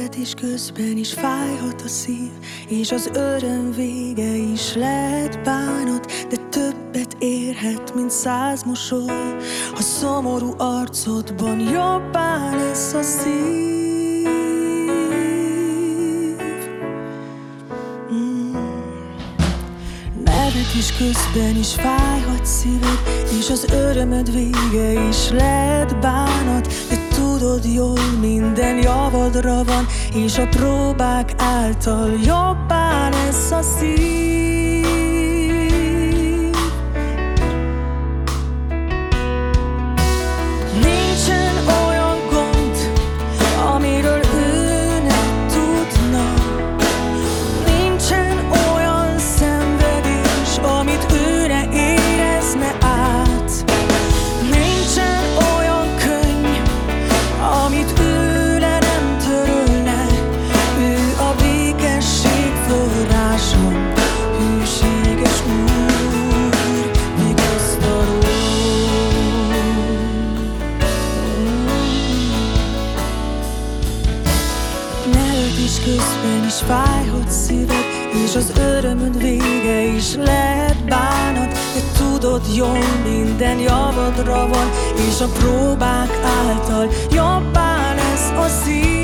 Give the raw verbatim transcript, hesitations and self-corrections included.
Nevetés közben is fájhat a szív, és az öröm vége is lehet bánat, de többet érhet, mint száz mosoly, ha szomorú arcodban jobbá lesz a szív. mm. Nevetés közben is fájhat szíved, és az örömöd vége is lehet bánat, de tudod jól, minden javadra van, és a próbák által jobbá lesz a szív. Nincsen olyan gond, amiről ő ne tudna. Nincsen olyan szenvedés, amit ő ne érezne át. Nincsen olyan könny, amit ő le nem törölne. Ő a békesség forrása, hűséges Úr, vigasztaló. Nevetés közben is fájhat szíved, és az örömöd vége is lehet bánat, de tudod jól, minden javadra van, és a próbák által jobbá lesz a szív.